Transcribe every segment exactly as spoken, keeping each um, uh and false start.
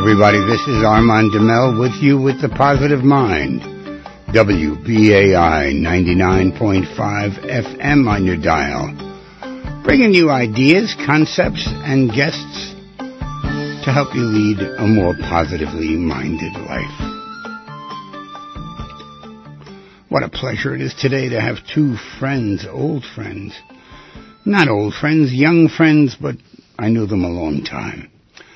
everybody. This is Armand DeMel with you with the Positive Mind. W B A I ninety-nine point five F M on your dial. Bringing you ideas, concepts, and guests to help you lead a more positively minded life. What a pleasure it is today to have two friends, old friends. Not old friends, young friends, but I knew them a long time.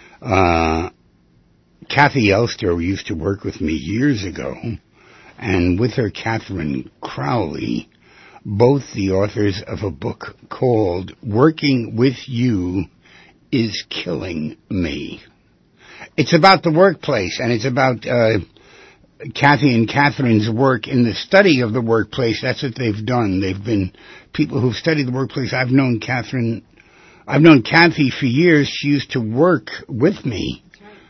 Uh, Kathy Elster, who used to work with me years ago, and with her Catherine Crowley, both the authors of a book called Working With You is Killing Me. It's about the workplace, and it's about uh, Kathy and Catherine's work in the study of the workplace. That's what they've done. They've been people who've studied the workplace. I've known Catherine, I've known Kathy for years. She used to work with me.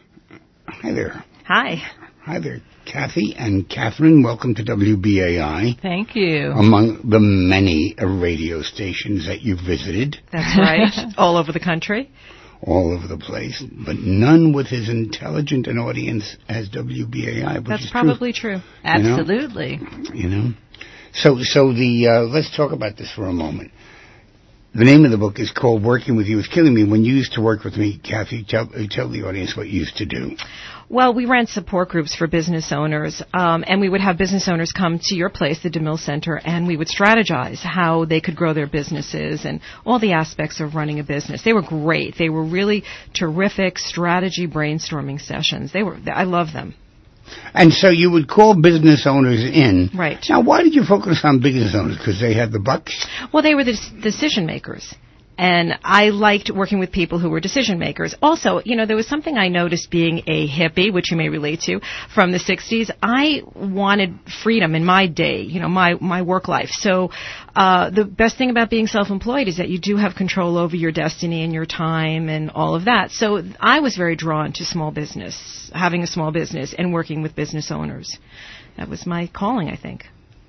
Hi there. Hi. Hi there, Kathy and Catherine. Welcome to W B A I. Thank you. Among the many radio stations that you've visited. That's right. All over the country. All over the place, but none with as intelligent an audience as W B A I, which That's is probably true. true. Absolutely. You know? You know? So, so the uh, let's talk about this for a moment. The name of the book is called Working With You is Killing Me. When you used to work with me, Kathy, tell, tell the audience what you used to do. Well, we ran support groups for business owners, um, and we would have business owners come to your place, the DeMille Center, and we would strategize how they could grow their businesses and all the aspects of running a business. They were great. They were really terrific strategy brainstorming sessions. They were, I love them. And so you would call business owners in. Right. Now, why did you focus on business owners? Because they had the bucks? Well, they were the decision makers. And I liked working with people who were decision makers. Also, you know, there was something I noticed being a hippie, which you may relate to, from the sixties. I wanted freedom in my day, you know, my, my work life. So uh, the best thing about being self-employed is that you do have control over your destiny and your time and all of that. So I was very drawn to small business, having a small business and working with business owners. That was my calling, I think.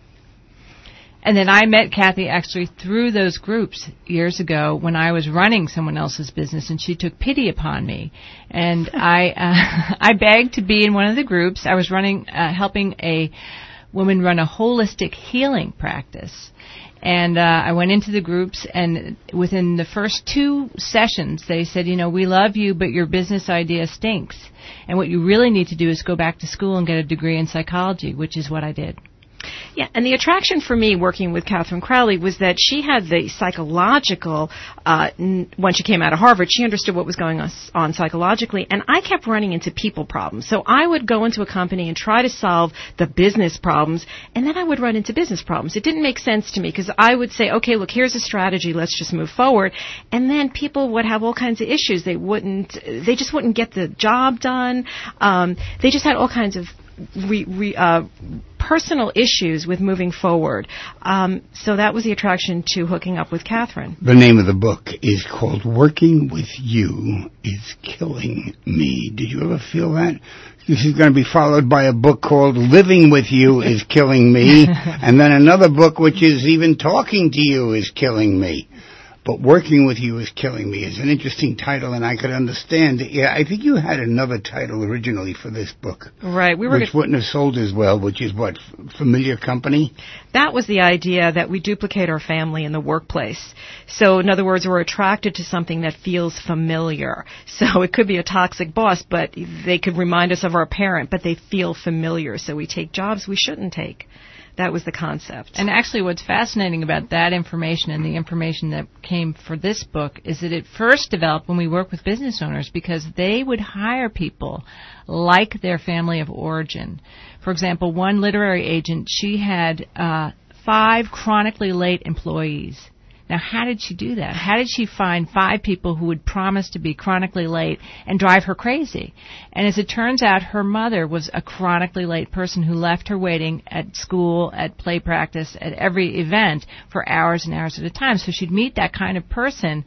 And then I met Kathy actually through those groups years ago when I was running someone else's business, and she took pity upon me. And I uh, I begged to be in one of the groups. I was running, uh, helping a woman run a holistic healing practice. And uh, I went into the groups, and within the first two sessions, they said, you know, we love you, but your business idea stinks. And what you really need to do is go back to school and get a degree in psychology, which is what I did. Yeah, and the attraction for me working with Catherine Crowley was that she had the psychological, uh, n- when she came out of Harvard, she understood what was going on, on psychologically, and I kept running into people problems. So I would go into a company and try to solve the business problems, and then I would run into business problems. It didn't make sense to me because I would say, okay, look, here's a strategy, let's just move forward, and then people would have all kinds of issues. They wouldn't, they just wouldn't get the job done. Um, they just had all kinds of Re, re, uh, personal issues with moving forward. Um, so that was the attraction to hooking up with Catherine. The name of the book is called Working With You is Killing Me. Did you ever feel that? This is going to be followed by a book called Living With You is Killing Me, and then another book which is Even Talking to You is Killing Me. But Working With You is Killing Me is an interesting title, and I could understand. Yeah, I think you had another title originally for this book. Right. We were which wouldn't have sold as well, which is what, Familiar Company? That was the idea, that we duplicate our family in the workplace. So, in other words, we're attracted to something that feels familiar. So it could be a toxic boss, but they could remind us of our parent, but they feel familiar. So we take jobs we shouldn't take. That was the concept. And actually what's fascinating about that information and the information that came for this book is that it first developed when we worked with business owners because they would hire people like their family of origin. For example, one literary agent, she had uh, five chronically late employees. Now, how did she do that? How did she find five people who would promise to be chronically late and drive her crazy? And as it turns out, her mother was a chronically late person who left her waiting at school, at play practice, at every event for hours and hours at a time. So she'd meet that kind of person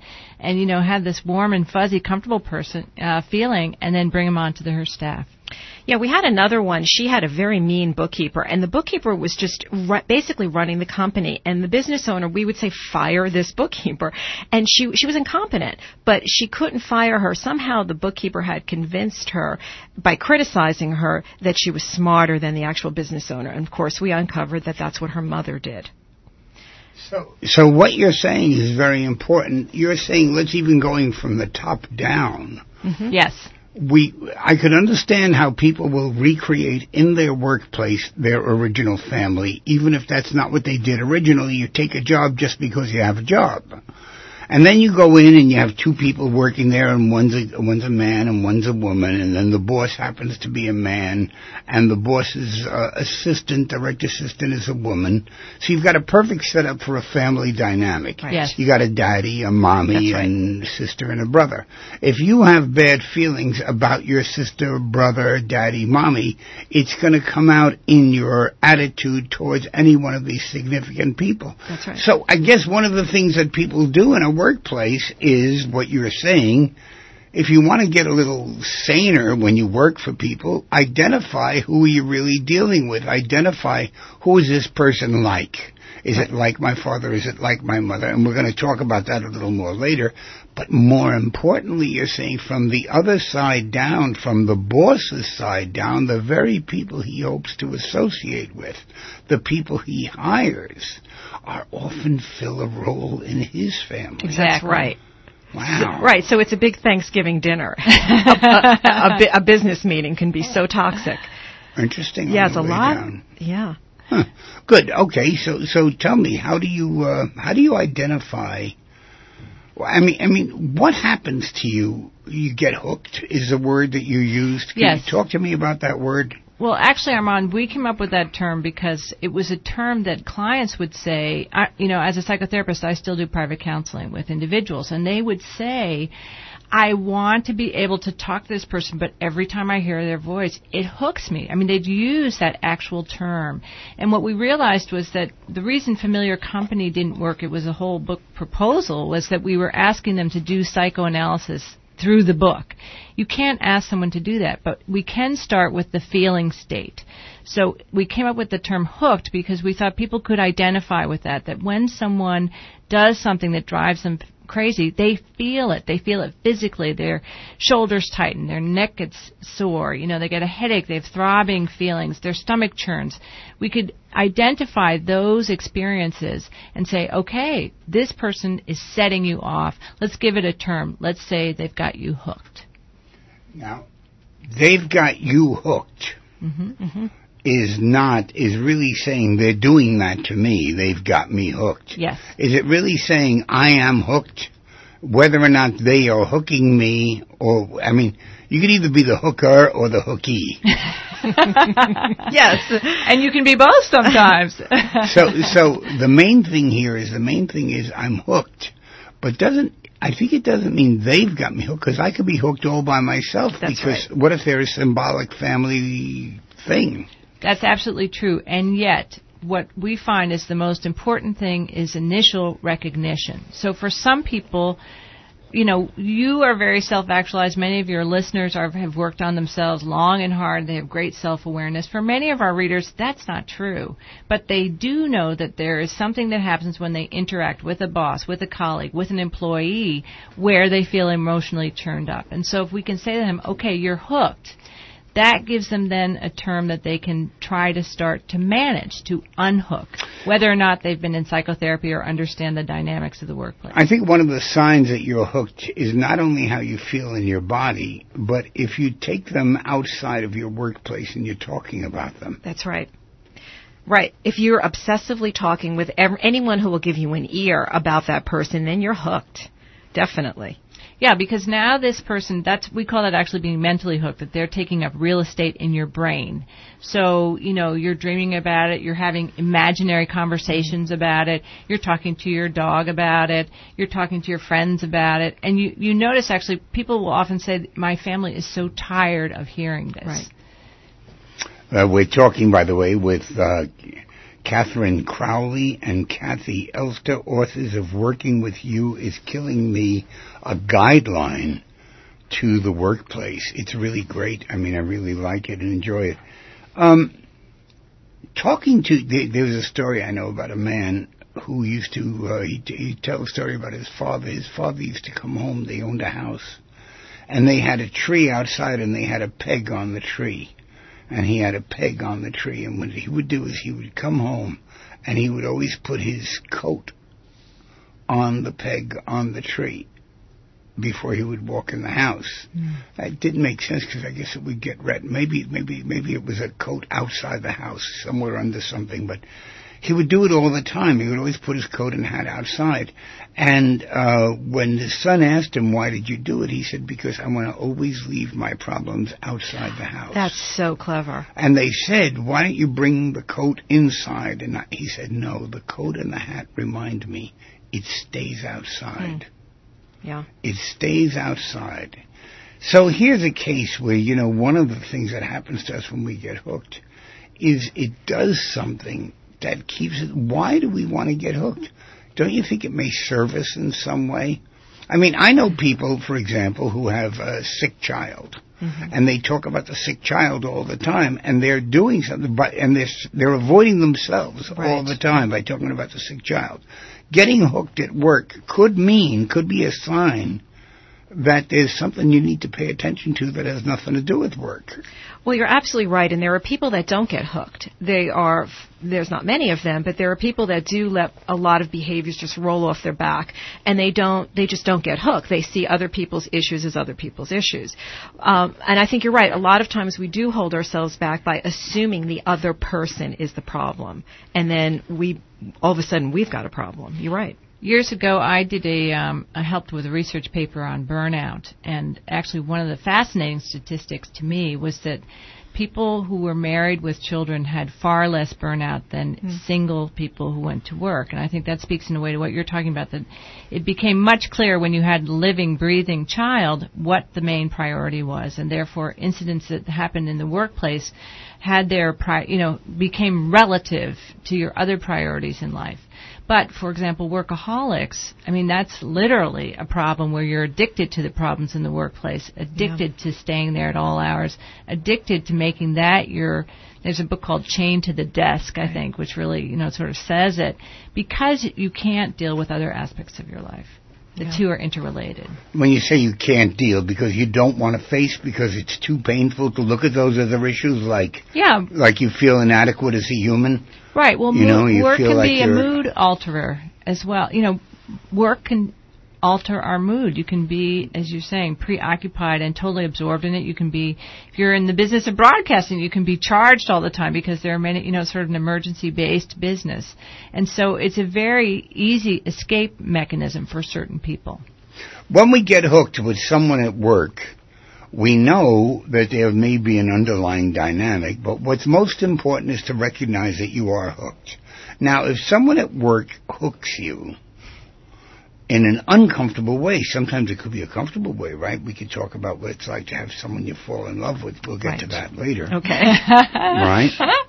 and, you know, have this warm and fuzzy, comfortable person uh, feeling, and then bring them on to the, her staff. Yeah, we had another one. She had a very mean bookkeeper, and the bookkeeper was just ru- basically running the company. And the business owner, we would say, fire this bookkeeper. And she she was incompetent, but she couldn't fire her. Somehow the bookkeeper had convinced her, by criticizing her, that she was smarter than the actual business owner. And, of course, we uncovered that that's what her mother did. So, so what you're saying is very important. You're saying, let's even going from the top down. Mm-hmm. Yes. We, I could understand how people will recreate in their workplace their original family, even if that's not what they did originally. You take a job just because you have a job. And then you go in and you have two people working there, and one's a, one's a man and one's a woman, and then the boss happens to be a man, and the boss's uh, assistant, direct assistant, is a woman. So you've got a perfect setup for a family dynamic. Right. Yes. You got a daddy, a mommy, That's right. and a sister and a brother. If you have bad feelings about your sister, brother, daddy, mommy, it's going to come out in your attitude towards any one of these significant people. That's right. So I guess one of the things that people do in a workplace is what you're saying. If you want to get a little saner when you work for people, identify who you're really dealing with. Identify who is this person like. Is it like my father? Is it like my mother? And we're going to talk about that a little more later. But more importantly, you're saying from the other side down, from the boss's side down, the very people he hopes to associate with, the people he hires, are often fill a role in his family. Exactly. That's right. Wow. So, right, so it's a big Thanksgiving dinner. a, a, a, a, a business meeting can be so toxic. Interesting. Yeah, it's a lot. Down. Yeah. Huh. Good. Okay. So, so tell me, how do you uh, how do you identify? Well, I mean, I mean, what happens to you? You get hooked is the word that you used. Can Yes. you talk to me about that word? Well, actually, Armand, we came up with that term because it was a term that clients would say, I, you know, as a psychotherapist, I still do private counseling with individuals, and they would say, I want to be able to talk to this person, but every time I hear their voice, it hooks me. I mean, they'd use that actual term. And what we realized was that the reason Familiar Company didn't work, it was a whole book proposal, was that we were asking them to do psychoanalysis through the book. You can't ask someone to do that, but we can start with the feeling state. So we came up with the term hooked because we thought people could identify with that, that when someone does something that drives them crazy, they feel it. They feel it physically. Their shoulders tighten. Their neck gets sore. You know, they get a headache. They have throbbing feelings. Their stomach churns. We could identify those experiences and say, okay, this person is setting you off. Let's give it a term. Let's say they've got you hooked. Now, they've got you hooked. Mm-hmm, mm-hmm. Is not, is really saying they're doing that to me. They've got me hooked. Yes. Is it really saying I am hooked? Whether or not they are hooking me, or, I mean, you could either be the hooker or the hookee. Yes. And you can be both sometimes. so, so the main thing here is, the main thing is I'm hooked. But doesn't, I think it doesn't mean they've got me hooked, because I could be hooked all by myself. That's because right. What if they're a symbolic family thing? That's absolutely true. And yet, what we find is the most important thing is initial recognition. So for some people, you know, you are very self-actualized. Many of your listeners are, have worked on themselves long and hard. They have great self-awareness. For many of our readers, that's not true. But they do know that there is something that happens when they interact with a boss, with a colleague, with an employee, where they feel emotionally turned up. And so if we can say to them, okay, you're hooked, that gives them then a term that they can try to start to manage, to unhook, whether or not they've been in psychotherapy or understand the dynamics of the workplace. I think one of the signs that you're hooked is not only how you feel in your body, but if you take them outside of your workplace and you're talking about them. That's right. Right. If you're obsessively talking with ev- anyone who will give you an ear about that person, then you're hooked. Definitely. Yeah, because now this person, that's, we call that actually being mentally hooked, that they're taking up real estate in your brain. So, you know, you're dreaming about it, you're having imaginary conversations about it, you're talking to your dog about it, you're talking to your friends about it, and you, you notice actually people will often say, my family is so tired of hearing this. Right. Uh, we're talking, by the way, with uh, Catherine Crowley and Kathy Elster, authors of Working With You is Killing Me, a guideline to the workplace. It's really great. I mean, I really like it and enjoy it. Um, talking to, there, there was a story I know about a man who used to, uh, he he'd tell a story about his father. His father used to come home, they owned a house, and they had a tree outside and they had a peg on the tree. And he had a peg on the tree, and what he would do is he would come home, and he would always put his coat on the peg on the tree before he would walk in the house. Mm. That didn't make sense because I guess it would get red. Maybe, maybe, maybe it was a coat outside the house, somewhere under something, but he would do it all the time. He would always put his coat and hat outside. And uh when the son asked him, why did you do it? He said, because I want to always leave my problems outside the house. That's so clever. And they said, why don't you bring the coat inside? And I, he said, no, the coat and the hat remind me it stays outside. Mm. Yeah. It stays outside. So here's a case where, you know, one of the things that happens to us when we get hooked is it does something that keeps it. Why do we want to get hooked? Don't you think it may serve us in some way? I mean, I know people, for example, who have a sick child, mm-hmm. and they talk about the sick child all the time, and they're doing something, but and they're they're avoiding themselves right. all the time by talking about the sick child. Getting hooked at work could mean, could be a sign that there's something you need to pay attention to that has nothing to do with work. Well, you're absolutely right, and there are people that don't get hooked. They are, there's not many of them, but there are people that do let a lot of behaviors just roll off their back, and they don't, they just don't get hooked. They see other people's issues as other people's issues. Um, and I think you're right. A lot of times we do hold ourselves back by assuming the other person is the problem, and then we, all of a sudden, we've got a problem. You're right. Years ago, I did a, um, I helped with a research paper on burnout, and actually one of the fascinating statistics to me was that people who were married with children had far less burnout than mm. single people who went to work. And I think that speaks in a way to what you're talking about, that it became much clearer when you had a living, breathing child what the main priority was, and therefore incidents that happened in the workplace had their, pri- you know, became relative to your other priorities in life. But, for example, workaholics, I mean, that's literally a problem where you're addicted to the problems in the workplace, addicted yeah. to staying there at all hours, addicted to making that your, there's a book called Chained to the Desk, I think, which really, you know, sort of says it, because you can't deal with other aspects of your life. The yeah. two are interrelated. When you say you can't deal because you don't want to face because it's too painful to look at those other issues, like yeah. like you feel inadequate as a human. Right. Well, you mood, know, you work feel can like be a mood alterer as well. You know, work can alter our mood. You can be, as you're saying, preoccupied and totally absorbed in it. You can be, if you're in the business of broadcasting, you can be charged all the time because there are many, you know, sort of an emergency-based business. And so it's a very easy escape mechanism for certain people. When we get hooked with someone at work, we know that there may be an underlying dynamic, but what's most important is to recognize that you are hooked. Now, if someone at work hooks you in an uncomfortable way, sometimes it could be a comfortable way, right? We could talk about what it's like to have someone you fall in love with. We'll get right. to that later. Okay. Right?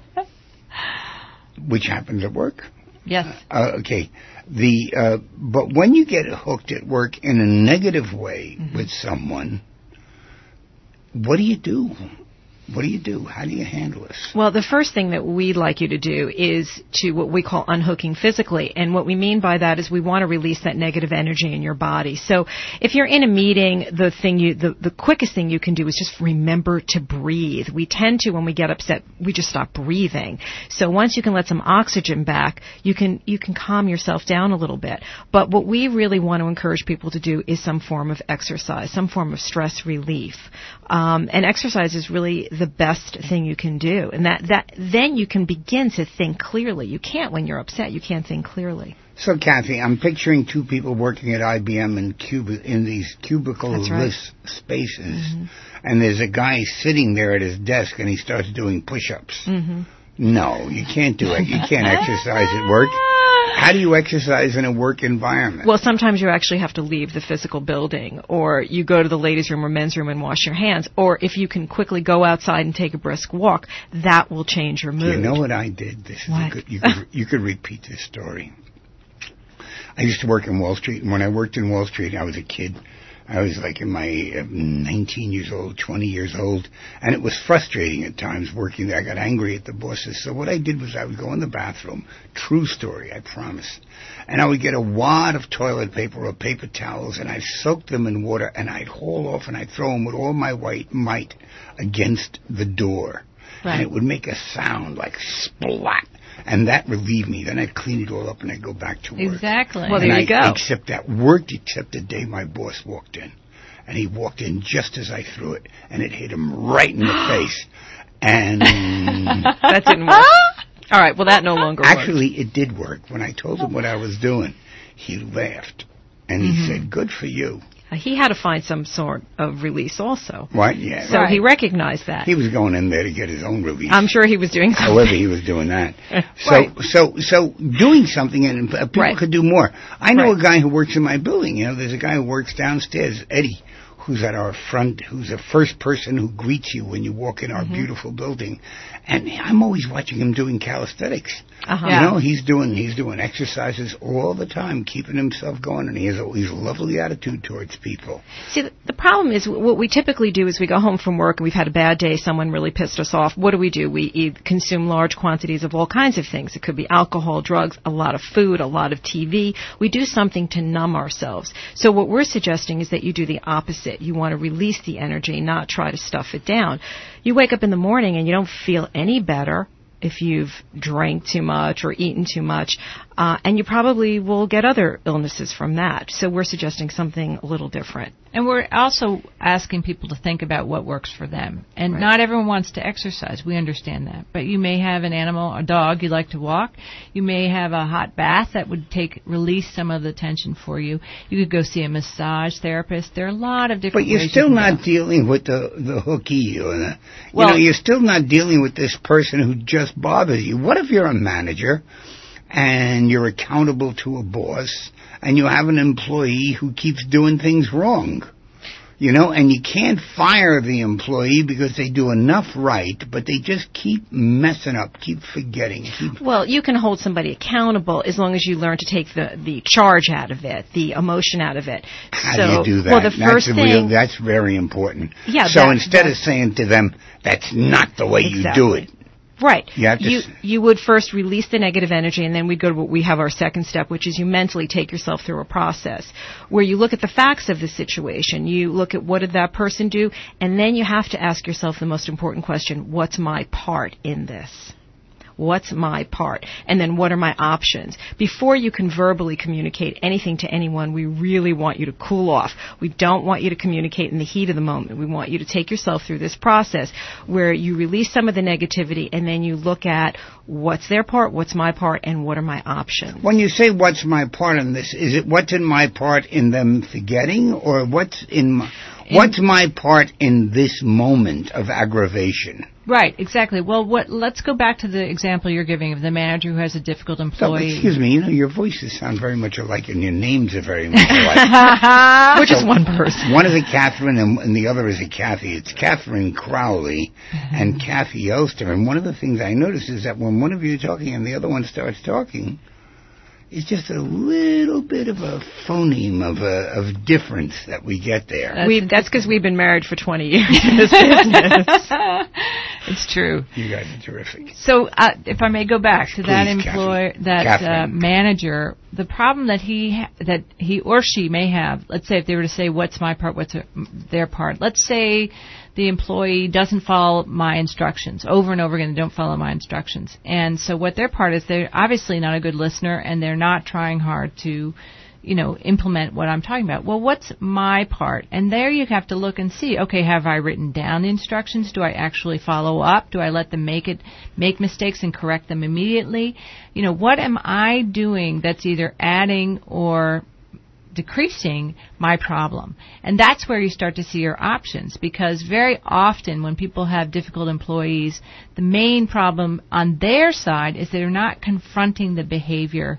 Which happens at work. Yes. Uh, okay. The uh, but when you get hooked at work in a negative way mm-hmm. with someone, what do you do? What do you do? How do you handle this? Well, the first thing that we'd like you to do is to what we call unhooking physically. And what we mean by that is we want to release that negative energy in your body. So if you're in a meeting, the thing you, the, the quickest thing you can do is just remember to breathe. We tend to, when we get upset, we just stop breathing. So once you can let some oxygen back, you can, you can calm yourself down a little bit. But what we really want to encourage people to do is some form of exercise, some form of stress relief. Um, and exercise is really the best thing you can do. And that, that then you can begin to think clearly. You can't when you're upset. You can't think clearly. So, Kathy, I'm picturing two people working at I B M in, cubi- in these cubicle-less right. spaces, mm-hmm. and there's a guy sitting there at his desk, and he starts doing push-ups. Mm-hmm. No, you can't do it. You can't exercise at work. how do you exercise in a work environment? Well, sometimes you actually have to leave the physical building, or you go to the ladies' room or men's room and wash your hands, or if you can quickly go outside and take a brisk walk, that will change your mood. You know what I did? This is What? a good, you could, you could repeat this story. I used to work in Wall Street, and when I worked in Wall Street, I was a kid. I was like in my uh, nineteen years old, twenty years old, and it was frustrating at times working there. I got angry at the bosses. So what I did was I would go in the bathroom, true story, I promise, and I would get a wad of toilet paper or paper towels, and I'd soak them in water, and I'd haul off, and I'd throw them with all my white might against the door. Right. And it would make a sound like splat. And that relieved me. Then I'd clean it all up and I'd go back to work. Exactly. Well, there and you I, go. Except that worked, except the day my boss walked in. And he walked in just as I threw it, and it hit him right in the face. And That didn't work. All right, well, that no longer works. actually, it did work. When I told him what I was doing, he laughed. And he Mm-hmm. said, good for you. Uh, He had to find some sort of release also. What? Yeah. So Right. he recognized that. He was going in there to get his own release. I'm sure he was doing something. However, he was doing that. So, Right. so, so doing something, and uh, people Right. could do more. I know Right. a guy who works in my building. You know, there's a guy who works downstairs, Eddie, who's at our front, who's the first person who greets you when you walk in our Mm-hmm. beautiful building. And I'm always watching him doing calisthenics. Uh-huh. You know, he's doing he's doing exercises all the time, keeping himself going, and he has a, he's a lovely attitude towards people. See, the, the problem is what we typically do is we go home from work and we've had a bad day, someone really pissed us off. What do we do? We eat, consume large quantities of all kinds of things. It could be alcohol, drugs, a lot of food, a lot of T V. We do something to numb ourselves. So what we're suggesting is that you do the opposite. You want to release the energy, not try to stuff it down. You wake up in the morning and you don't feel any better if you've drank too much or eaten too much, uh, and you probably will get other illnesses from that. So we're suggesting something a little different. And we're also asking people to think about what works for them. And Right. not everyone wants to exercise. We understand that. But you may have an animal, a dog you like to walk. You may have a hot bath that would take release some of the tension for you. You could go see a massage therapist. There are a lot of different But you're ways still you can not go. dealing with the the hooky or the, you Well- know, you're still not dealing with this person who just bothers you. What if you're a manager and you're accountable to a boss and you have an employee who keeps doing things wrong? You know, and you can't fire the employee because they do enough right, but they just keep messing up, keep forgetting, keep Well, you can hold somebody accountable as long as you learn to take the, the charge out of it, the emotion out of it. How so, do you do that? Well, the that's first a thing, real, that's very important. Yeah, So that- instead that- of saying to them, that's not the way you do Exactly. it, right? You have to you s- you would first release the negative energy, and then we go to what we have our second step, which is you mentally take yourself through a process where you look at the facts of the situation. You look at what did that person do, and then you have to ask yourself the most important question: what's my part in this? What's my part? And then what are my options? Before you can verbally communicate anything to anyone, we really want you to cool off. We don't want you to communicate in the heat of the moment. We want you to take yourself through this process where you release some of the negativity and then you look at what's their part, what's my part, and what are my options. when you say what's my part in this, is it what's in my part in them forgetting, or what's in my, what's my part in this moment of aggravation? Right, exactly. Well, what? Let's go back to the example you're giving of the manager who has a difficult So, employee. excuse me, you know, your voices sound very much alike and your names are very much alike. We're just one person. One is a Catherine and, and the other is a Kathy. It's Catherine Crowley and Kathy Elster. And one of the things I notice is that when one of you is talking and the other one starts talking, it's just a little bit of a phoneme of a, of difference that we get there. That's We, that's because we've been married for twenty years in this business. It's true. You guys are terrific. So, uh, if I may go back to that Please, employer, Catherine. that uh, Catherine. manager, the problem that he ha- that he or she may have. Let's say if they were to say, "What's my part? What's their part?" Let's say the employee doesn't follow my instructions over and over again. They don't follow my instructions, and so what their part is, they're obviously not a good listener, and they're not trying hard to, you know, implement what I'm talking about. Well, what's my part? And there you have to look and see, okay, have I written down the instructions? Do I actually follow up? Do I let them make it, make mistakes and correct them immediately? You know, what am I doing that's either adding or decreasing my problem? And that's where you start to see your options, because very often when people have difficult employees, the main problem on their side is they're not confronting the behavior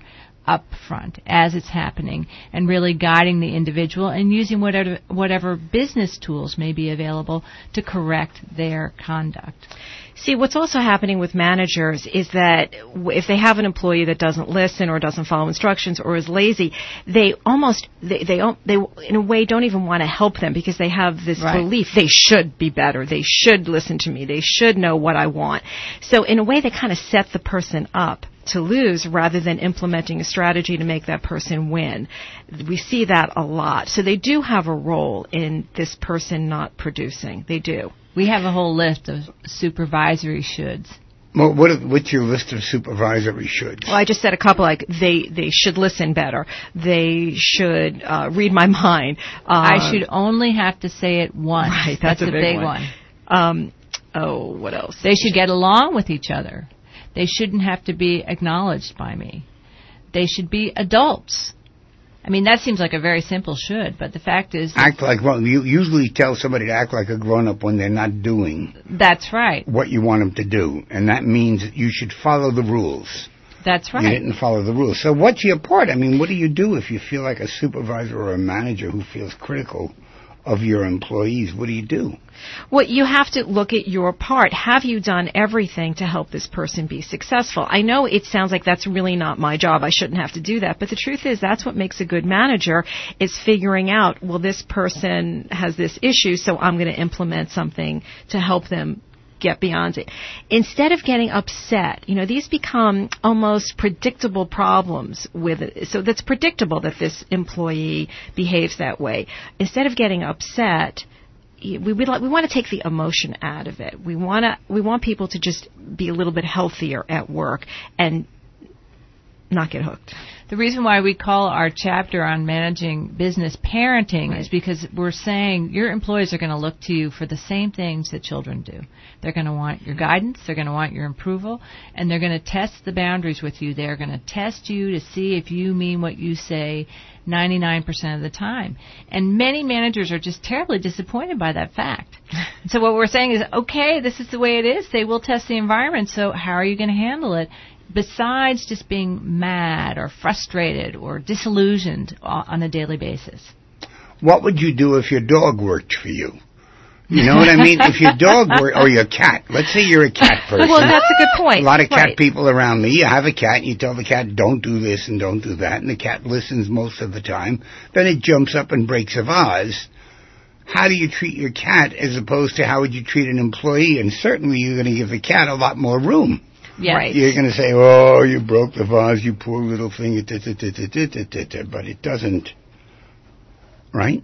up front as it's happening and really guiding the individual and using whatever whatever business tools may be available to correct their conduct. See, what's also happening with managers is that if they have an employee that doesn't listen or doesn't follow instructions or is lazy, they almost, they, they, they in a way don't even want to help them because they have this right. belief they should be better, they should listen to me, they should know what I want. So in a way, they kind of set the person up to lose rather than implementing a strategy to make that person win. We see that a lot. So they do have a role in this person not producing. They do. We have a whole list of supervisory shoulds. Well, what, what's your list of supervisory shoulds? Well, I just said a couple, like they, they should listen better. They should uh, read my mind. Uh, I should only have to say it once. Right, that's, that's a a big, big one. one. Um, oh, what else? They should get along with each other. They shouldn't have to be acknowledged by me. They should be adults. I mean, that seems like a very simple should, but the fact is... Act like, well, you usually tell somebody to act like a grown-up when they're not doing... That's right. ...what you want them to do, and that means you should follow the rules. That's right. You didn't follow the rules. So what's your part? I mean, what do you do if you feel like a supervisor or a manager who feels critical of your employees? What do you do? Well, you have to look at your part. Have you done everything to help this person be successful? I know it sounds like that's really not my job. I shouldn't have to do that. But the truth is that's what makes a good manager is figuring out, well, this person has this issue, so I'm going to implement something to help them get beyond it. Instead of getting upset, you know, these become almost predictable problems with it. So that's predictable that this employee behaves that way. Instead of getting upset, we we, like, we want to take the emotion out of it. We want to we want people to just be a little bit healthier at work and not get hooked. The reason why we call our chapter on managing business parenting right. is because we're saying your employees are going to look to you for the same things that children do. They're going to want your guidance, they're going to want your approval, and they're going to test the boundaries with you. They're going to test you to see if you mean what you say ninety-nine percent of the time. And many managers are just terribly disappointed by that fact. So what we're saying is, okay, this is the way it is. They will test the environment, so how are you going to handle it? Besides just being mad or frustrated or disillusioned on a daily basis. What would you do if your dog worked for you? You know what I mean? If your dog were, or your cat, let's say you're a cat person. Well, that's a good point. A lot of cat right. people around me, you have a cat, you tell the cat, don't do this and don't do that, and the cat listens most of the time. Then it jumps up and breaks a vase. How do you treat your cat as opposed to how would you treat an employee? And certainly you're going to give the cat a lot more room. Yes. Right. You're going to say, oh, you broke the vase, you poor little thing, but it doesn't, right?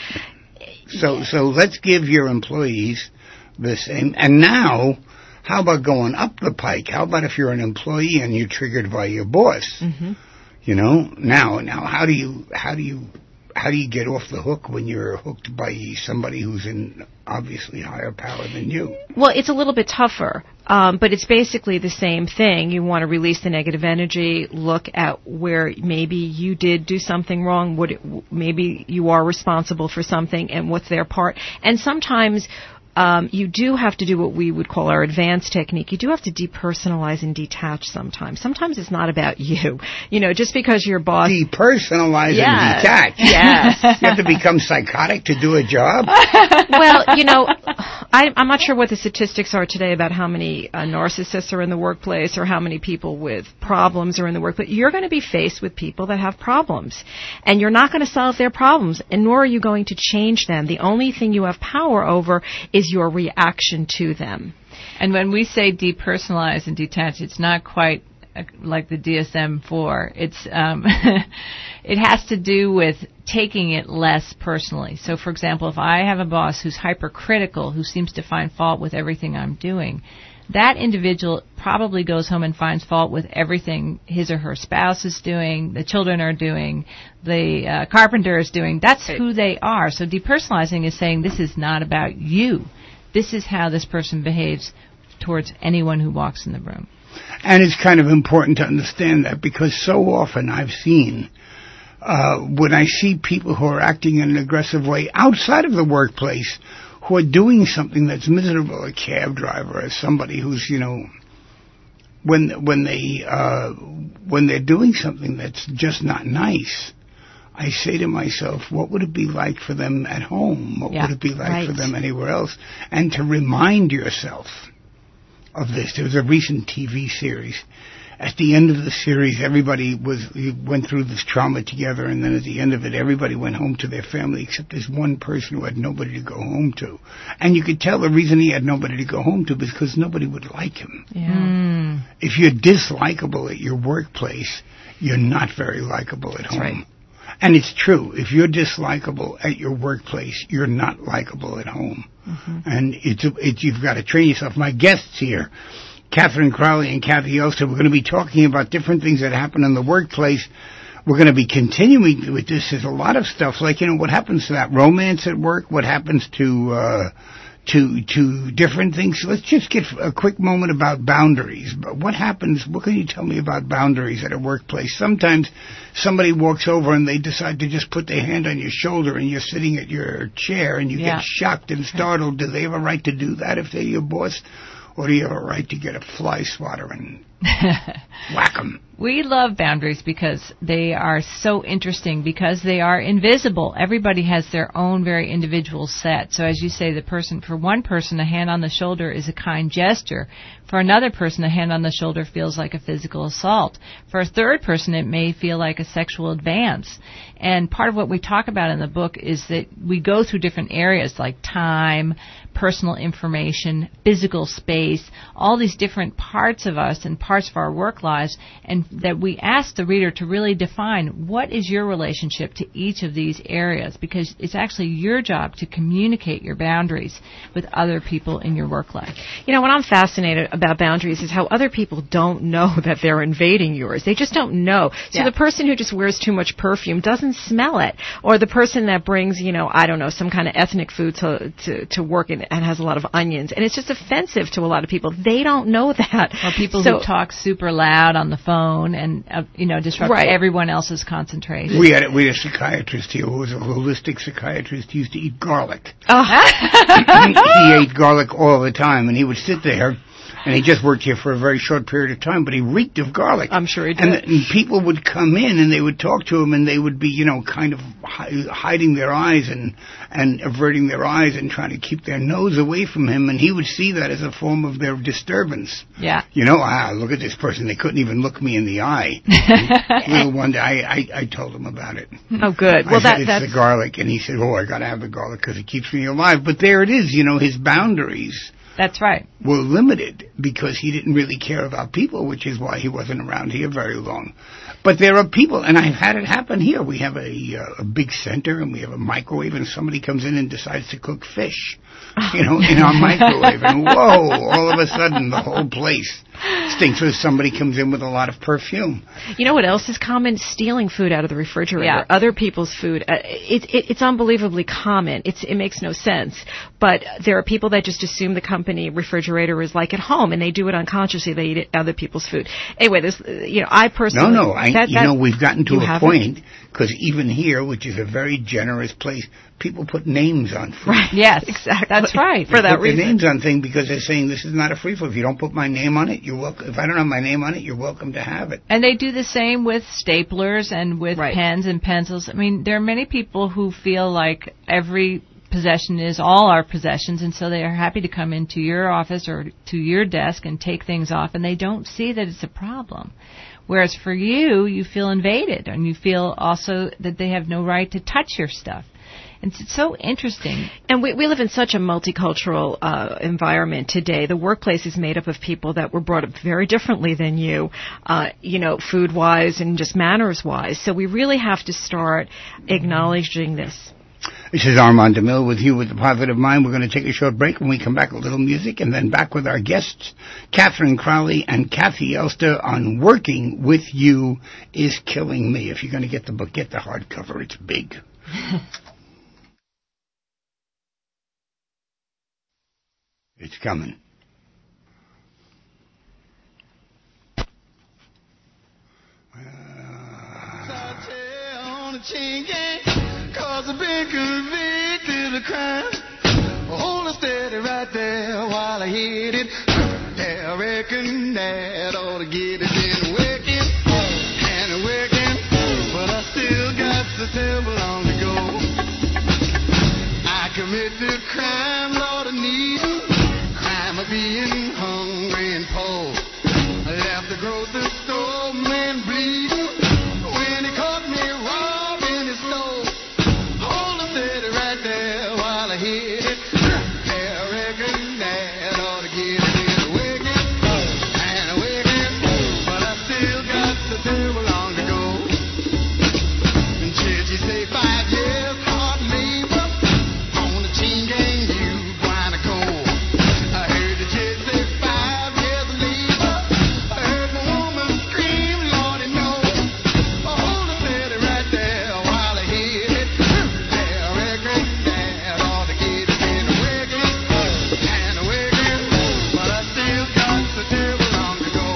So so let's give your employees the same. And now, how about going up the pike? How about if you're an employee and you're triggered by your boss? Mm-hmm. You know, now now how do you how do you how do you get off the hook when you're hooked by somebody who's in obviously higher power than you? Well, it's a little bit tougher, um, but it's basically the same thing. You want to release the negative energy, look at where maybe you did do something wrong, what it, maybe you are responsible for something, and what's their part. And sometimes Um, you do have to do what we would call our advanced technique. You do have to depersonalize and detach sometimes. Sometimes it's not about you. You know, just because your boss... Depersonalize yes. and detach. Yes. You have to become psychotic to do a job? Well, you know, I, I'm not sure what the statistics are today about how many uh, narcissists are in the workplace or how many people with problems are in the workplace. You're going to be faced with people that have problems. And you're not going to solve their problems, and nor are you going to change them. The only thing you have power over is your reaction to them. And when we say depersonalize and detach, it's not quite uh, like the D S M four. It's um, it has to do with taking it less personally. So, for example, if I have a boss who's hypercritical, who seems to find fault with everything I'm doing, that individual probably goes home and finds fault with everything his or her spouse is doing, the children are doing, the uh, carpenter is doing. That's who they are. So depersonalizing is saying this is not about you. This is how this person behaves towards anyone who walks in the room. And it's kind of important to understand that because so often I've seen uh, when I see people who are acting in an aggressive way outside of the workplace who are doing something that's miserable, a cab driver, or somebody who's, you know, when when they uh, when they're doing something that's just not nice, I say to myself, what would it be like for them at home? What yeah, would it be like right. for them anywhere else? And to remind yourself of this. There was a recent T V series. At the end of the series, everybody was went through this trauma together, and then at the end of it, everybody went home to their family, except this one person who had nobody to go home to. And you could tell the reason he had nobody to go home to was because nobody would like him. Yeah. Mm. If you're dislikable at your workplace, you're not very likable at That's home. right. And it's true. If you're dislikable at your workplace, you're not likable at home. Mm-hmm. And it's, it's you've got to train yourself. My guests here, Catherine Crowley and Kathy Elster, we're going to be talking about different things that happen in the workplace. We're going to be continuing with this. There's a lot of stuff, like, you know, what happens to that romance at work, what happens to uh to to different things. Let's just get a quick moment about boundaries. But what happens, what can you tell me about boundaries at a workplace? Sometimes somebody walks over and they decide to just put their hand on your shoulder and you're sitting at your chair and you Yeah. get shocked and startled. Do they have a right to do that if they're your boss? Or do you have a right to get a fly swatter and whack them? We love boundaries because they are so interesting, because they are invisible. Everybody has their own very individual set. So as you say, the person, for one person, a hand on the shoulder is a kind gesture. For another person, a hand on the shoulder feels like a physical assault. For a third person, it may feel like a sexual advance. And part of what we talk about in the book is that we go through different areas like time, personal information, physical space, all these different parts of us and parts of our work lives, and that we ask the reader to really define what is your relationship to each of these areas, because it's actually your job to communicate your boundaries with other people in your work life. You know, what I'm fascinated about boundaries is how other people don't know that they're invading yours. They just don't know. So Yeah. the person who just wears too much perfume doesn't smell it. Or the person that brings, you know, I don't know, some kind of ethnic food to to, to work and, and has a lot of onions. And it's just offensive to a lot of people. They don't know that. Or people so, who talk super loud on the phone and, uh, you know, disrupt Right. everyone else's concentration. We had, we had a psychiatrist here who was a holistic psychiatrist. He used to eat garlic. Oh. He ate garlic all the time, and he would sit there, and he just worked here for a very short period of time, but he reeked of garlic. I'm sure he did. And, the, and people would come in, and they would talk to him, and they would be, you know, kind of hi- hiding their eyes and, and averting their eyes and trying to keep their nose away from him, and he would see that as a form of their disturbance. Yeah. You know, ah, look at this person. They couldn't even look me in the eye. Well, one day, I, I, I told him about it. Oh, good. Well, I said, that it's that's the garlic, and he said, oh, I got to have the garlic because it keeps me alive. But there it is, you know, his boundaries That's right. were limited because he didn't really care about people, which is why he wasn't around here very long. But there are people, and I've had it happen here. We have a, uh, a big center, and we have a microwave, and somebody comes in and decides to cook fish, you know, in our microwave. And whoa, all of a sudden, the whole place stinks when somebody comes in with a lot of perfume. You know what else is common? Stealing food out of the refrigerator. Yeah. Other people's food. Uh, it, it, it's unbelievably common. It's, it makes no sense. But there are people that just assume the company refrigerator is like at home, and they do it unconsciously. They eat other people's food. Anyway, this, uh, you know, I personally... No, no, I, that, you that, know, we've gotten to you a haven't? point, because even here, which is a very generous place, people put names on food. Right. Yes, Exactly. that's right. For They that put reason. their names on things because they're saying this is not a free food. If you don't put my name on it, you're welcome. If I don't have my name on it, you're welcome to have it. And they do the same with staplers and with Right. pens and pencils. I mean, there are many people who feel like every possession is all our possessions, and so they are happy to come into your office or to your desk and take things off, and they don't see that it's a problem. Whereas for you, you feel invaded, and you feel also that they have no right to touch your stuff. And it's so interesting. And we, we live in such a multicultural uh, environment today. The workplace is made up of people that were brought up very differently than you, uh, you know, food-wise and just manners-wise. So we really have to start acknowledging this. This is Armand DeMille with you with The Positive Mind. We're going to take a short break. When we come back, a little music, and then back with our guests, Catherine Crowley and Kathy Elster, on Working With You Is Killing Me. If you're going to get the book, get the hardcover. It's big. It's coming. Cause I've been convicted of crime. Hold it steady right there while I hit it. I reckon that ought to get it in working. grocery store, man bleeding. When he caught me robbing his store, hold him steady right there while I hit it. Yeah, I reckon that ought to get it in a wicked and a wicked, but I still got the table long to go. And did you say five years hard labor on the chain gang, you Guanaco? I heard the judge say five years labor. I heard my woman scream, Lordy no. Hold it steady right there while I hit it. Yeah, I reckon that ought to get it in a wicked and a wicked, but I still got the table long to go.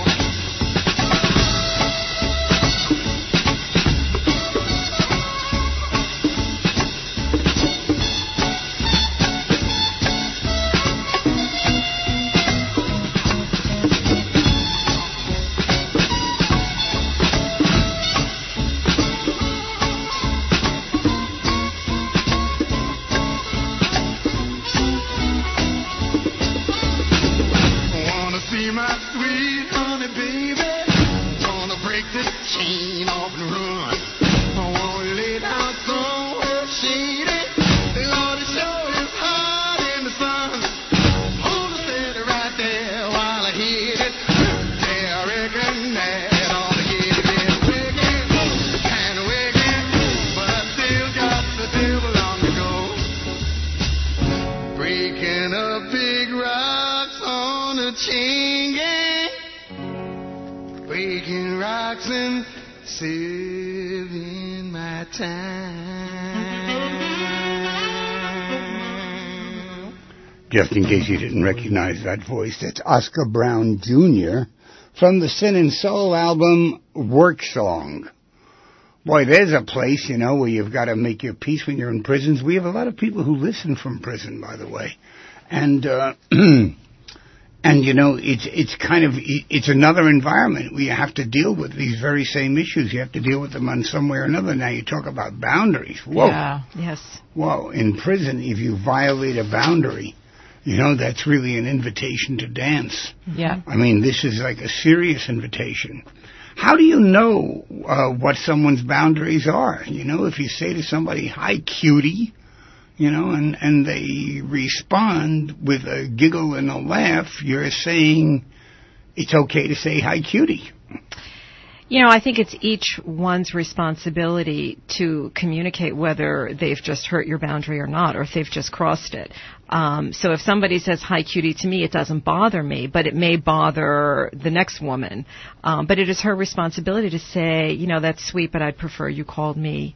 Wanna see my sweet honey baby? Wanna break this chain off and run? I wanna lay down somewhere shady. Lord, it sure is hot in the sun. Hold it steady right there while I hit it. Yeah, I reckon that ought to get it in wicked and wicked, but I still got the table long to go. Breaking up big rocks on a chain gang, breaking rocks and saving my time. Just in case you didn't recognize that voice, that's Oscar Brown Junior from the Sin and Soul album Work Song. Boy, there's a place, you know, where you've got to make your peace when you're in prisons. We have a lot of people who listen from prison, by the way. And, uh, and you know, it's, it's kind of, it's another environment where you have to deal with these very same issues. You have to deal with them on some way or another. Now you talk about boundaries. Whoa. Yeah. Yes. Whoa. In prison, if you violate a boundary, you know, that's really an invitation to dance. Yeah. I mean, this is like a serious invitation. How do you know uh, what someone's boundaries are? You know, if you say to somebody, hi, cutie, you know, and, and they respond with a giggle and a laugh, you're saying it's okay to say hi, cutie. You know, I think it's each one's responsibility to communicate whether they've just hurt your boundary or not, or if they've just crossed it. Um, so if somebody says, hi, cutie, to me, it doesn't bother me, but it may bother the next woman. Um, but it is her responsibility to say, you know, that's sweet, but I'd prefer you called me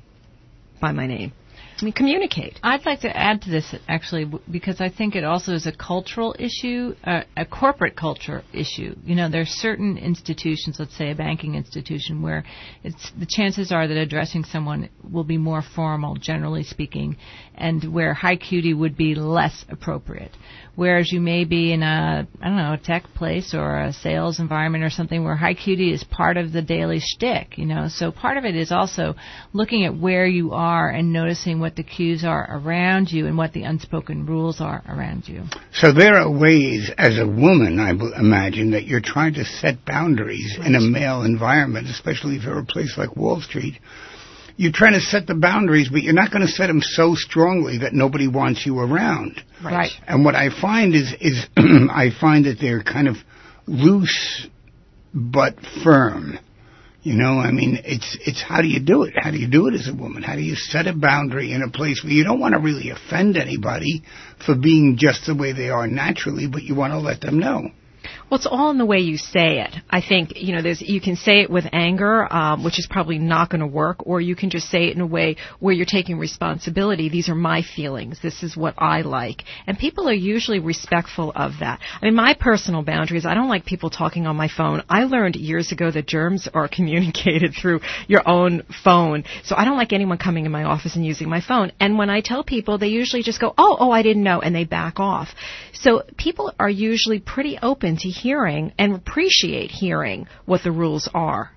by my name. I mean, communicate. I'd like to add to this, actually, w- because I think it also is a cultural issue, uh, a corporate culture issue. You know, there are certain institutions, let's say a banking institution, where it's, the chances are that addressing someone will be more formal, generally speaking, and where hi cutie would be less appropriate. Whereas you may be in a, I don't know, a tech place or a sales environment or something where hi cutie is part of the daily shtick, you know. So part of it is also looking at where you are and noticing what the cues are around you and what the unspoken rules are around you. So there are ways, as a woman, I b- imagine, that you're trying to set boundaries in a male environment, especially if you're a place like Wall Street. You're trying to set the boundaries, but you're not going to set them so strongly that nobody wants you around. Right. And what I find is, is I find that they're kind of loose but firm. You know, I mean, it's it's how do you do it? How do you do it as a woman? How do you set a boundary in a place where you don't want to really offend anybody for being just the way they are naturally, but you want to let them know? Well, it's all in the way you say it. I think, you know, there's, you can say it with anger, um, which is probably not going to work, or you can just say it in a way where you're taking responsibility. These are my feelings. This is what I like. And people are usually respectful of that. I mean, my personal boundaries, I don't like people talking on my phone. I learned years ago that germs are communicated through your own phone. So I don't like anyone coming in my office and using my phone. And when I tell people, they usually just go, oh, oh, I didn't know, and they back off. So people are usually pretty open to hearing and appreciate hearing what the rules are.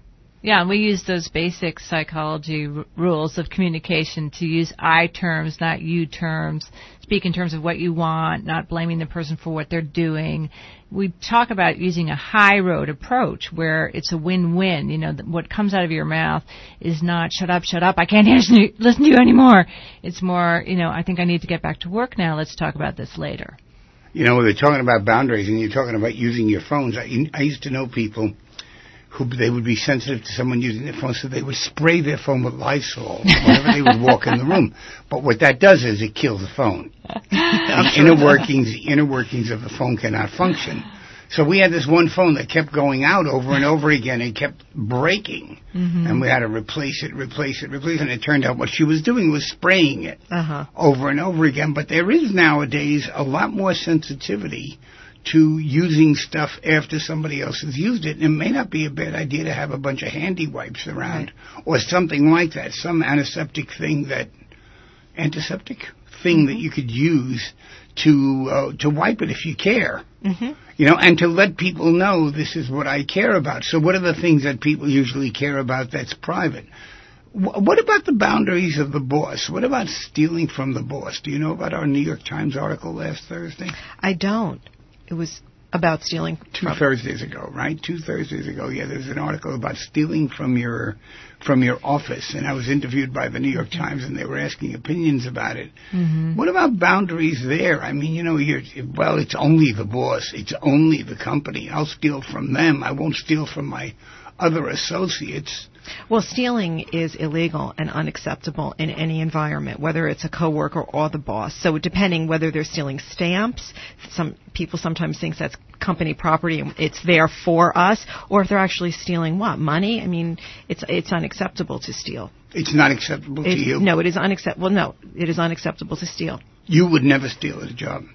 Yeah, we use those basic psychology r- rules of communication to use I terms, not you terms. Speak in terms of what you want, not blaming the person for what they're doing. We talk about using a high road approach where it's a win-win. You know, th- what comes out of your mouth is not shut up, shut up, I can't listen to you, listen to you anymore. It's more, you know, I think I need to get back to work now. Let's talk about this later. You know, we're talking about boundaries and you're talking about using your phones. I, I used to know people who they would be sensitive to someone using their phone, so they would spray their phone with Lysol whenever they would walk in the room. But what that does is it kills the phone. The inner workings, the inner workings of the phone cannot function. So we had this one phone that kept going out over and over again and kept breaking. Mm-hmm. And we had to replace it, replace it, replace it. And it turned out what she was doing was spraying it uh-huh. over and over again. But there is nowadays a lot more sensitivity to using stuff after somebody else has used it. And it may not be a bad idea to have a bunch of handy wipes around right. or something like that, some antiseptic thing that, antiseptic thing mm-hmm. that you could use to uh, to wipe it if you care. Mm-hmm. You know, and to let people know this is what I care about. So what are the things that people usually care about that's private? W- what about the boundaries of the boss? What about stealing from the boss? Do you know about our New York Times article last Thursday? I don't. It was about stealing. Two from Thursdays ago, right? Two Thursdays ago, yeah, there's an article about stealing from your from your office, and I was interviewed by the New York Times, and they were asking opinions about it. Mm-hmm. What about boundaries there? I mean, you know, you're, well, it's only the boss. It's only the company. I'll steal from them. I won't steal from my other associates. Well, stealing is illegal and unacceptable in any environment, whether it's a coworker or the boss. So depending whether they're stealing stamps, some people sometimes think that's company property and it's there for us, or if they're actually stealing what? Money? I mean, it's it's unacceptable to steal. It's not acceptable It's, to you? No, it is unacceptable. No, it is unacceptable to steal. You would never steal at a job?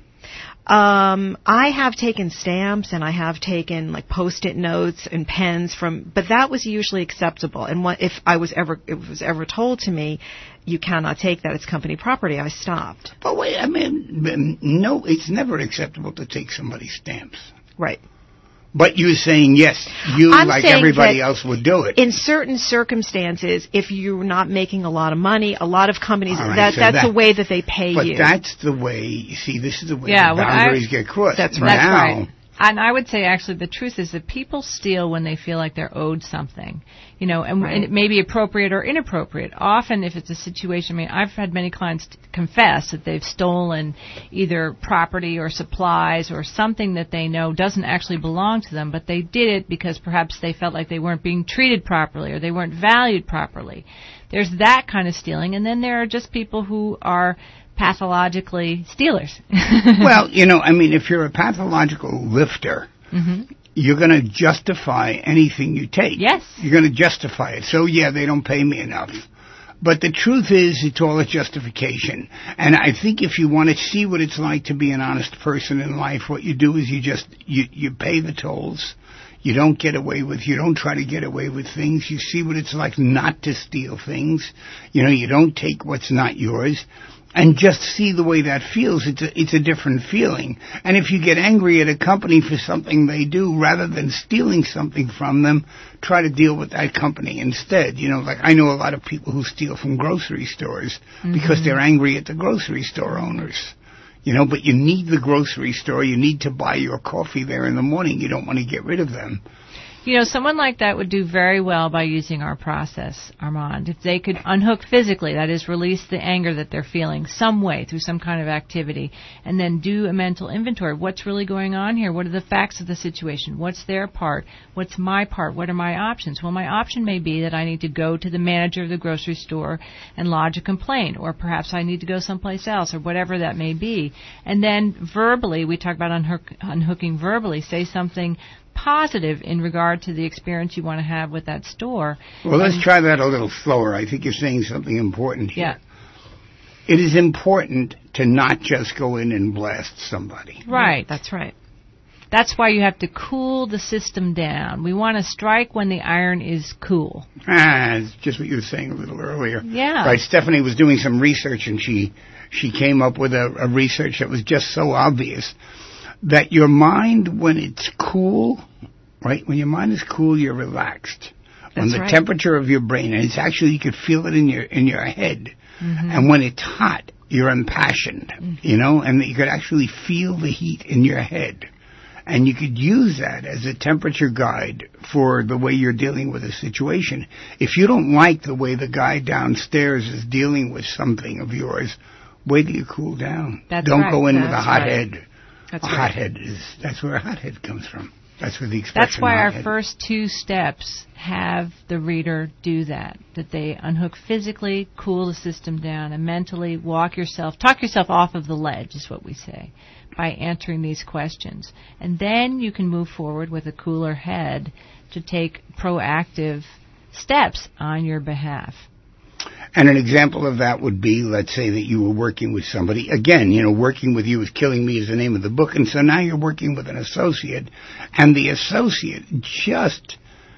Um, I have taken stamps and I have taken like post-it notes and pens from, but that was usually acceptable. And what, if I was ever, it was ever told to me, you cannot take that, it's company property, I stopped. But wait, I mean, no, it's never acceptable to take somebody's stamps. Right. But you're saying, yes, you, I'm like saying everybody else, would do it. In certain circumstances, if you're not making a lot of money, a lot of companies, Right, that, so that's that, the way that they pay but you. But that's the way, you see, this is the way yeah, the boundaries I, get crossed. That's right. Now, that's right. And I would say, actually, the truth is that people steal when they feel like they're owed something, you know, and, right. and it may be appropriate or inappropriate. Often, if it's a situation, I mean, I've had many clients t- confess that they've stolen either property or supplies or something that they know doesn't actually belong to them, but they did it because perhaps they felt like they weren't being treated properly or they weren't valued properly. There's that kind of stealing, and then there are just people who are pathologically stealers. Well, you know, I mean, if you're a pathological lifter, mm-hmm. you're going to justify anything you take. Yes. You're going to justify it. So, yeah, they don't pay me enough. But the truth is, it's all a justification. And I think if you want to see what it's like to be an honest person in life, what you do is you just, you, you pay the tolls. You don't get away with, you don't try to get away with things. You see what it's like not to steal things. You know, you don't take what's not yours. And just see the way that feels. It's a, it's a different feeling. And if you get angry at a company for something they do, rather than stealing something from them, try to deal with that company instead. You know, like I know a lot of people who steal from grocery stores mm-hmm. because they're angry at the grocery store owners. You know, but you need the grocery store. You need to buy your coffee there in the morning. You don't want to get rid of them. You know, someone like that would do very well by using our process, Armand. If they could unhook physically, that is, release the anger that they're feeling some way through some kind of activity, and then do a mental inventory. What's really going on here? What are the facts of the situation? What's their part? What's my part? What are my options? Well, my option may be that I need to go to the manager of the grocery store and lodge a complaint, or perhaps I need to go someplace else, or whatever that may be. And then verbally, we talk about unhook, unhooking verbally, say something positive in regard to the experience you want to have with that store. Well, let's and, try that a little slower. I think you're saying something important here. Yeah. It is important to not just go in and blast somebody. Right. That's right. That's why you have to cool the system down. We want to strike when the iron is cool. Ah, it's just what you were saying a little earlier. Yeah. Right, Stephanie was doing some research, and she she came up with a, a research that was just so obvious that your mind, when it's cool, right, when your mind is cool, you're relaxed. on That's the right. temperature of your brain, and it's actually, you could feel it in your in your head. Mm-hmm. And when it's hot, you're impassioned, Mm-hmm. you know, and you could actually feel the heat in your head. And you could use that as a temperature guide for the way you're dealing with a situation. If you don't like the way the guy downstairs is dealing with something of yours, wait till you cool down. That's Don't right. go in with a That's hot right. head. That's a right. hothead is, that's where a hothead comes from. That's where the expression That's why our hothead- first two steps have the reader do that, that they unhook physically, cool the system down, and mentally walk yourself, talk yourself off of the ledge is what we say, by answering these questions. And then you can move forward with a cooler head to take proactive steps on your behalf. And an example of that would be, let's say that you were working with somebody. Again, you know, working with you is killing me is the name of the book. And so now you're working with an associate. And the associate just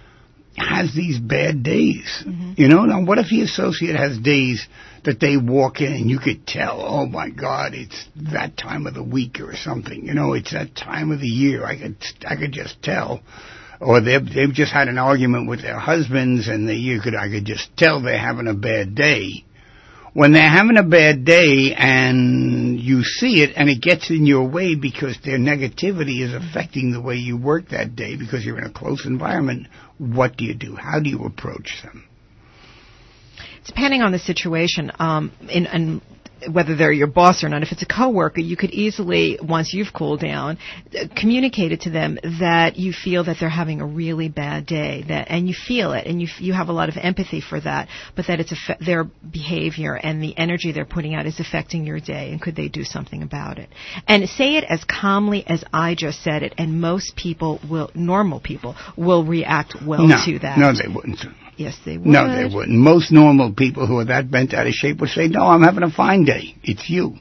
has these bad days. Mm-hmm. You know, now what if the associate has days that they walk in and you could tell, oh my God, it's that time of the week or something. You know, it's that time of the year. I could, I could just tell. Or they've, they've just had an argument with their husbands, and they, you could, I could just tell they're having a bad day. When they're having a bad day and you see it and it gets in your way because their negativity is affecting the way you work that day because you're in a close environment, what do you do? How do you approach them? Depending on the situation, um, in, and whether they're your boss or not, if it's a coworker, you could easily, once you've cooled down, uh, communicate it to them that you feel that they're having a really bad day, that, and you feel it, and you f- you have a lot of empathy for that, but that it's affe- their behavior and the energy they're putting out is affecting your day, and could they do something about it? And say it as calmly as I just said it, and most people will, normal people, will react well no, to that. No, they wouldn't. Yes, they would. No, they wouldn't. Most normal people who are that bent out of shape would say, no, I'm having a fine day. It's you.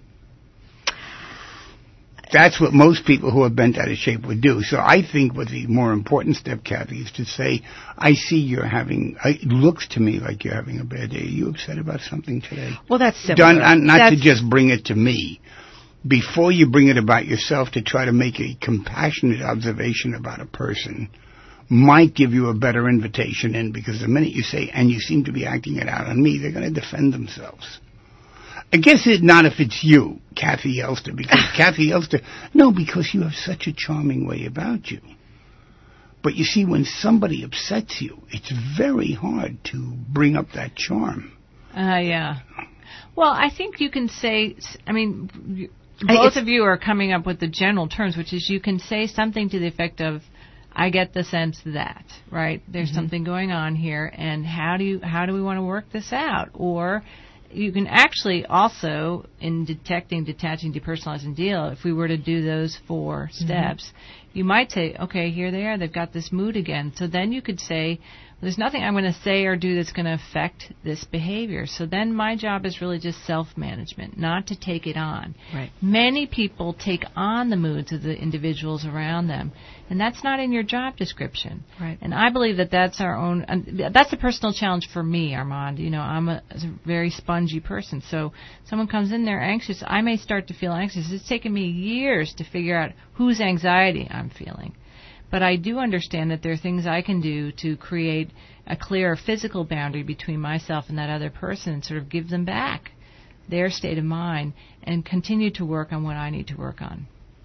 That's what most people who are bent out of shape would do. So I think what the more important step, Kathy, is to say, I see you're having, it looks to me like you're having a bad day. Are you upset about something today? Well, that's similar. Done, uh, not that's to just bring it to me. Before you bring it about yourself, to try to make a compassionate observation about a person might give you a better invitation in, because the minute you say, and you seem to be acting it out on me, they're going to defend themselves. I guess it's not if it's you, Kathy Elster, because Kathy Elster, no, because you have such a charming way about you. But you see, when somebody upsets you, it's very hard to bring up that charm. Uh, yeah. Well, I think you can say, I mean, you, both of you are coming up with the general terms, which is you can say something to the effect of, I get the sense that, right? There's mm-hmm. something going on here, and how do you how do we want to work this out? Or you can actually also, in detecting, detaching, depersonalizing, deal, if we were to do those four mm-hmm. steps, you might say, okay, here they are, they've got this mood again. So then you could say, there's nothing I'm going to say or do that's going to affect this behavior. So then my job is really just self-management, not to take it on. Right. Many people take on the moods of the individuals around them, and that's not in your job description. Right. And I believe that that's our own, um, that's a personal challenge for me, Armand. You know, I'm a, a very spongy person. So someone comes in there anxious, I may start to feel anxious. It's taken me years to figure out whose anxiety I'm feeling. But I do understand that there are things I can do to create a clear physical boundary between myself and that other person and sort of give them back their state of mind and continue to work on what I need to work on.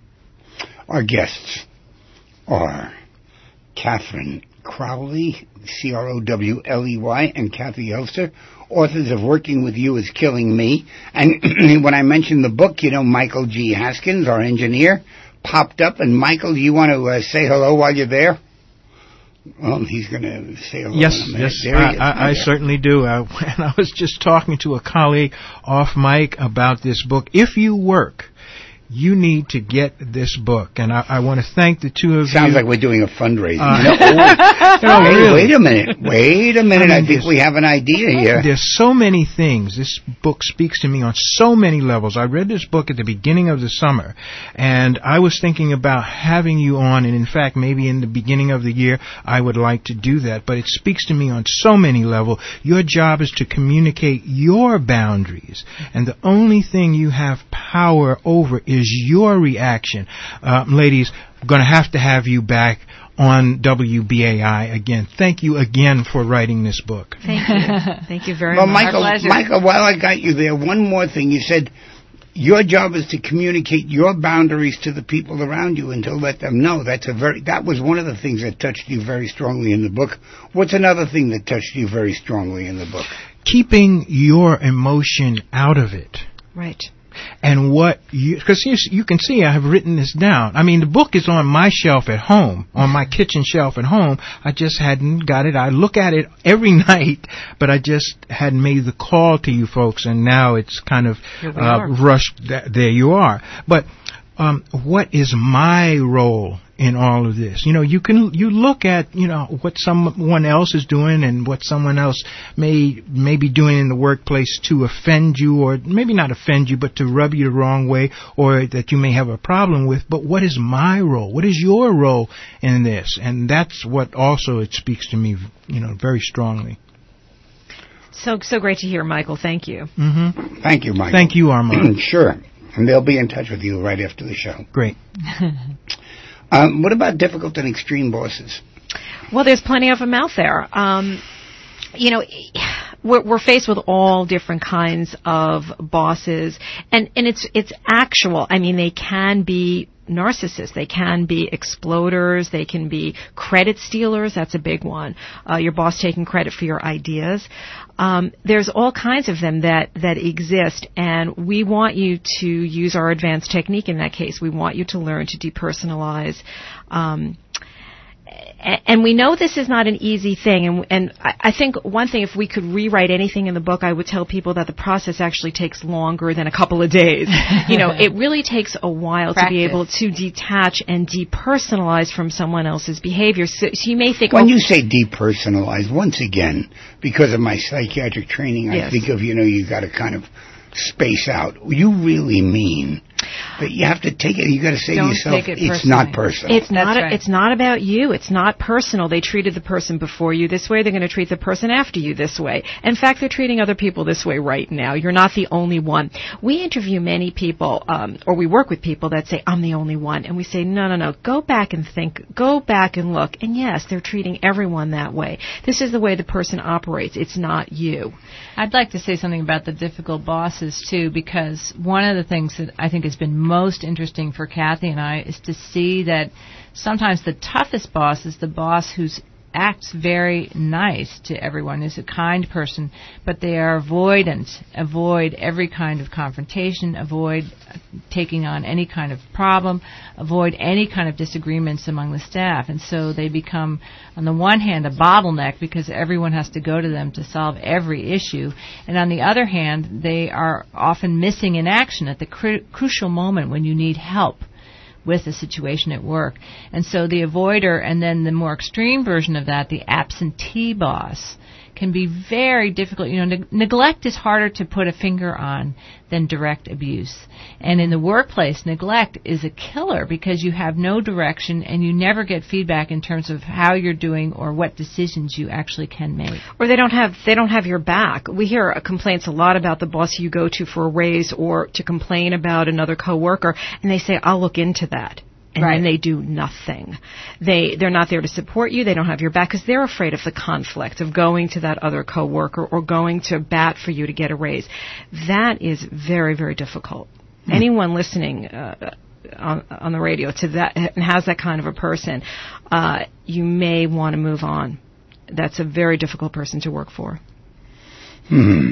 Our guests are Catherine Crowley, C R O W L E Y, and Kathy Elster, authors of Working With You Is Killing Me. And when I mentioned the book, you know, Michael G. Haskins, our engineer, popped up. And Michael, do you want to uh, say hello while you're there? Well, he's going to say hello. Yes, in a minute. yes, There he I, is. I, I There. certainly do. I, and I was just talking to a colleague off mic about this book. If you work, you need to get this book. And I, I want to thank the two of Sounds you. like we're doing a fundraiser. Uh, you know? No, Hey, really. wait a minute. Wait a minute. I I, mean, think this- we have an idea here. There's so many things. This book speaks to me on so many levels. I read this book at the beginning of the summer, and I was thinking about having you on, and in fact, maybe in the beginning of the year, I would like to do that. But it speaks to me on so many levels. Your job is to communicate your boundaries, and the only thing you have power over is your reaction. Uh, ladies, I'm going to have to have you back on W B A I again. Thank you again for writing this book. Thank you. Thank you very Well, much. Michael, Michael, while I got you there, one more thing. You said your job is to communicate your boundaries to the people around you and to let them know. That's a very. That was one of the things that touched you very strongly in the book. What's another thing that touched you very strongly in the book? Keeping your emotion out of it. Right. And what you, because you, you can see I have written this down. I mean, the book is on my shelf at home, on my kitchen shelf at home. I just hadn't got it. I look at it every night, but I just hadn't made the call to you folks, and now it's kind of uh, rushed. Th- there you are. But um, what is my role in all of this? You know, you can you look at, you know, what someone else is doing and what someone else may may be doing in the workplace to offend you, or maybe not offend you, but to rub you the wrong way, or that you may have a problem with. But what is my role? What is your role in this? And that's what also it speaks to me, you know, very strongly. So so great to hear, Michael. Thank you. Mm-hmm. Thank you, Michael. Thank you, Armand. Sure. And they'll be in touch with you right after the show. Great. Um, what about difficult and extreme bosses? Well, there's plenty of them out there. Um, you know, we're, we're faced with all different kinds of bosses, and, and it's it's actual. I mean, they can be narcissists, they can be exploders, they can be credit stealers. That's a big one. Uh, your boss taking credit for your ideas. Um, there's all kinds of them that, that exist, and we want you to use our advanced technique in that case. We want you to learn to depersonalize. Um, And we know this is not an easy thing, and, and I think one thing, if we could rewrite anything in the book, I would tell people that the process actually takes longer than a couple of days. You know, it really takes a while Practice. to be able to detach and depersonalize from someone else's behavior. So, so you may think... When oh, you say depersonalize, once again, because of my psychiatric training, I yes. think of, you know, you got to kind of space out. You really mean... But you have to take it. You got to say Don't to yourself, take it it's personally. not personal. It's not. Right. It's not about you. It's not personal. They treated the person before you this way. They're going to treat the person after you this way. In fact, they're treating other people this way right now. You're not the only one. We interview many people, um, or we work with people that say, "I'm the only one," and we say, "No, no, no. Go back and think. Go back and look." And yes, they're treating everyone that way. This is the way the person operates. It's not you. I'd like to say something about the difficult bosses, too, because one of the things that I think has been most interesting for Kathy and I is to see that sometimes the toughest boss is the boss who's acts very nice to everyone, is a kind person, but they are avoidant, avoid every kind of confrontation, avoid taking on any kind of problem, avoid any kind of disagreements among the staff. And so they become, on the one hand, a bottleneck because everyone has to go to them to solve every issue. And on the other hand, they are often missing in action at the cru- crucial moment when you need help with a situation at work. And so the avoider, and then the more extreme version of that, the absentee boss, can be very difficult. You know, ne- neglect is harder to put a finger on than direct abuse. And in the workplace, neglect is a killer because you have no direction and you never get feedback in terms of how you're doing or what decisions you actually can make. Or they don't have they don't have your back. We hear complaints a lot about the boss you go to for a raise or to complain about another coworker, and they say, "I'll look into that." And right. then they do nothing. They, they're not there to support you. They don't have your back because they're afraid of the conflict of going to that other coworker or going to bat for you to get a raise. That is very, very difficult. Hmm. Anyone listening uh, on, on the radio to that and has that kind of a person, uh, you may want to move on. That's a very difficult person to work for. Hmm.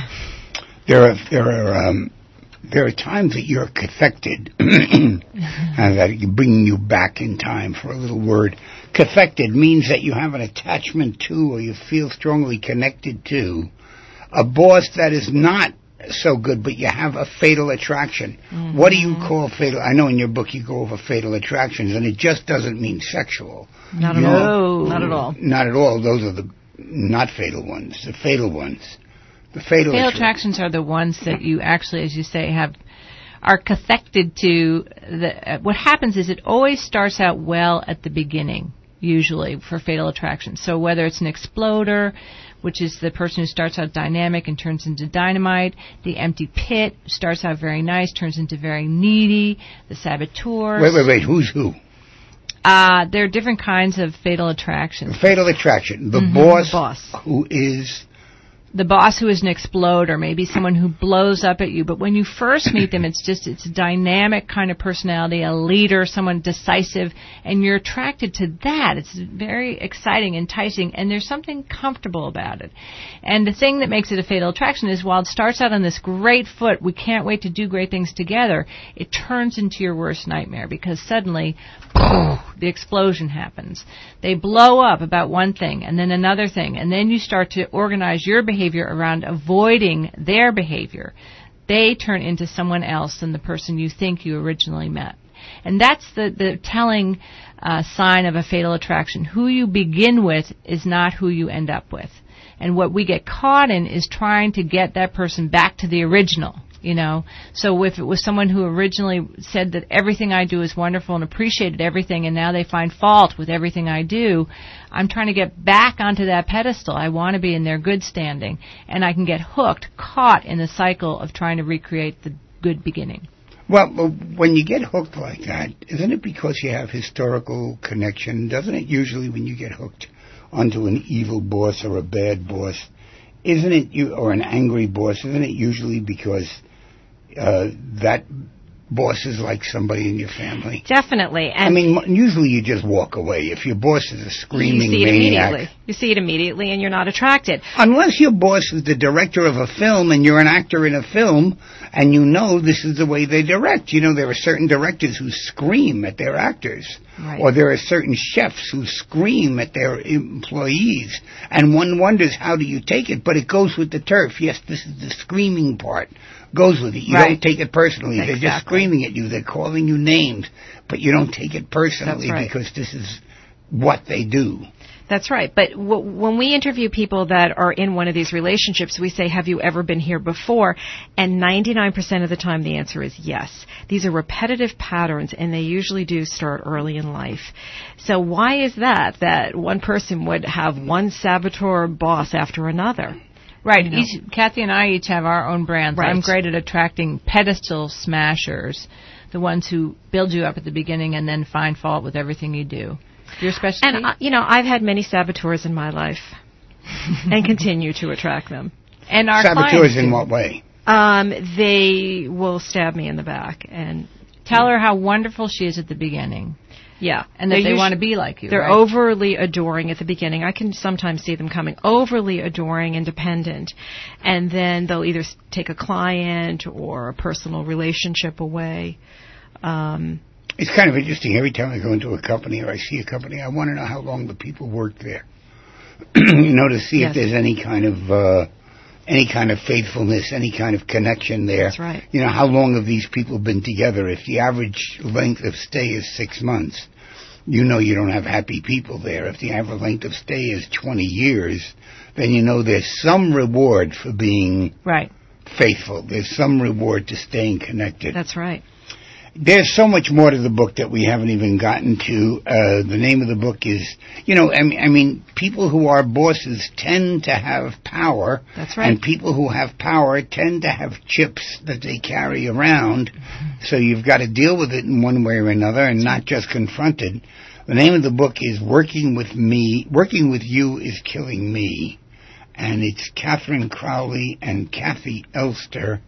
There are there are um, there are times that you're cathected, and that you bring you back in time for a little word. Cathected means that you have an attachment to, or you feel strongly connected to, a boss that is not so good, but you have a fatal attraction. Mm-hmm. What do you call fatal? I know in your book you go over fatal attractions, and it just doesn't mean sexual. Not at You're, all. Not at all. Not at all. Those are the not fatal ones. The fatal ones. The fatal, fatal attra- attractions are the ones that you actually, as you say, have are cathected to. The, uh, what happens is it always starts out well at the beginning, usually, for fatal attractions. So whether it's an exploder, which is the person who starts out dynamic and turns into dynamite, the empty pit starts out very nice, turns into very needy, the saboteur. Wait, wait, wait. Who's who? Uh, there are different kinds of fatal attractions. Fatal attraction. The Mhm. boss, Boss. who is The boss who is an exploder, maybe someone who blows up at you. But when you first meet them, it's just, it's a dynamic kind of personality, a leader, someone decisive, and you're attracted to that. It's very exciting, enticing, and there's something comfortable about it. And the thing that makes it a fatal attraction is while it starts out on this great foot, we can't wait to do great things together, it turns into your worst nightmare because suddenly, the explosion happens. They blow up about one thing and then another thing, and then you start to organize your behavior around avoiding their behavior. They turn into someone else than the person you think you originally met. And that's the, the telling uh, sign of a fatal attraction. Who you begin with is not who you end up with. And what we get caught in is trying to get that person back to the original. You know, so if it was someone who originally said that everything I do is wonderful and appreciated everything, and now they find fault with everything I do, I'm trying to get back onto that pedestal. I want to be in their good standing, and I can get hooked, caught in the cycle of trying to recreate the good beginning. Well, well, when you get hooked like that, isn't it because you have historical connection? Doesn't it usually when you get hooked onto an evil boss or a bad boss, isn't it you or an angry boss? Isn't it usually because uh, that boss is like somebody in your family? Definitely. And I mean, m- usually you just walk away. If your boss is a screaming you see it maniac, immediately. You see it immediately, and you're not attracted. unless your boss is the director of a film and you're an actor in a film and you know this is the way they direct. You know, there are certain directors who scream at their actors. Right. Or there are certain chefs who scream at their employees. And one wonders, how do you take it? But it goes with the turf. Yes, this is the screaming part. Goes with it. You Right. don't take it personally. They're just Exactly. screaming at you. They're calling you names. But you don't take it personally That's right. because this is what they do. That's right. But w- when we interview people that are in one of these relationships, we say, have you ever been here before? And ninety-nine percent of the time the answer is yes. These are repetitive patterns, and they usually do start early in life. So why is that, that one person would have one saboteur boss after another? Right. You know. Each, Kathy and I each have our own brands. Right. I'm great at attracting pedestal smashers, the ones who build you up at the beginning and then find fault with everything you do. Your specialty? And, uh, you know, I've had many saboteurs in my life and continue to attract them. And our Saboteurs clients in do. what way? Um, they will stab me in the back. And Tell her how wonderful she is at the beginning, yeah. and that They're they usu- want to be like you. They're right? overly adoring at the beginning. I can sometimes see them coming overly adoring and dependent. And then they'll either s- take a client or a personal relationship away. Um, It's kind of interesting. Every time I go into a company or I see a company, I want to know how long the people work there. You know, to see Yes. if there's any kind of uh, any kind of faithfulness, any kind of connection there. That's right. You know, how long have these people been together? If the average length of stay is six months, you know you don't have happy people there. If the average length of stay is twenty years, then you know there's some reward for being Right. faithful. There's some reward to staying connected. that's right. There's so much more to the book that we haven't even gotten to. Uh, the name of the book is, you know, I mean, I mean, people who are bosses tend to have power. That's right. And people who have power tend to have chips that they carry around. So you've got to deal with it in one way or another and not just confront it. The name of the book is Working with Me. Working with You is Killing Me. And it's Catherine Crowley and Kathy Elster.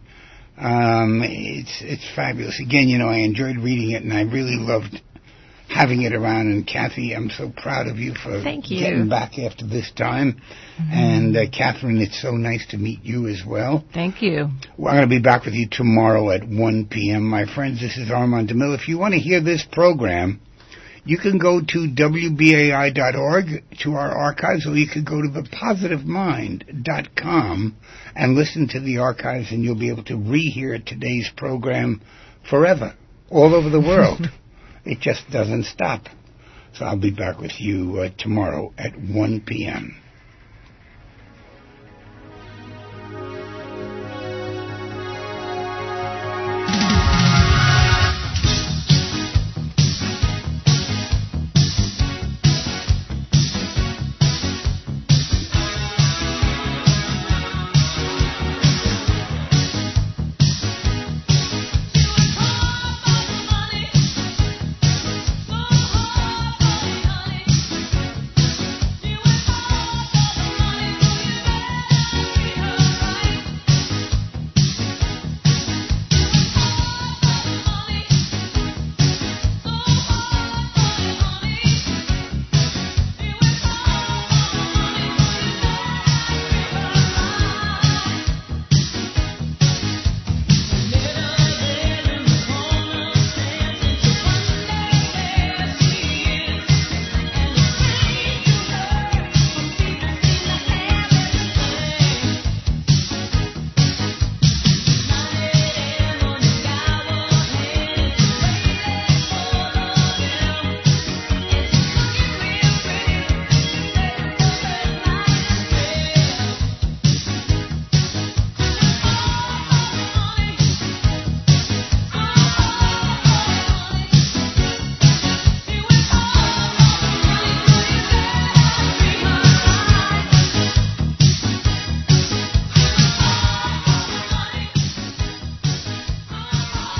Um, it's it's fabulous. Again, you know, I enjoyed reading it, and I really loved having it around. And Kathy, I'm so proud of you for Thank you. getting back after this time. Mm-hmm. And uh, Catherine, it's so nice to meet you as well. Thank you. Well, I'm going to be back with you tomorrow at one p.m. My friends, this is Armand DeMille. If you want to hear this program, you can go to W B A I dot org to our archives, or you could go to the positive mind dot com and listen to the archives, and you'll be able to rehear today's program forever, all over the world. It just doesn't stop. So I'll be back with you uh, tomorrow at one p.m.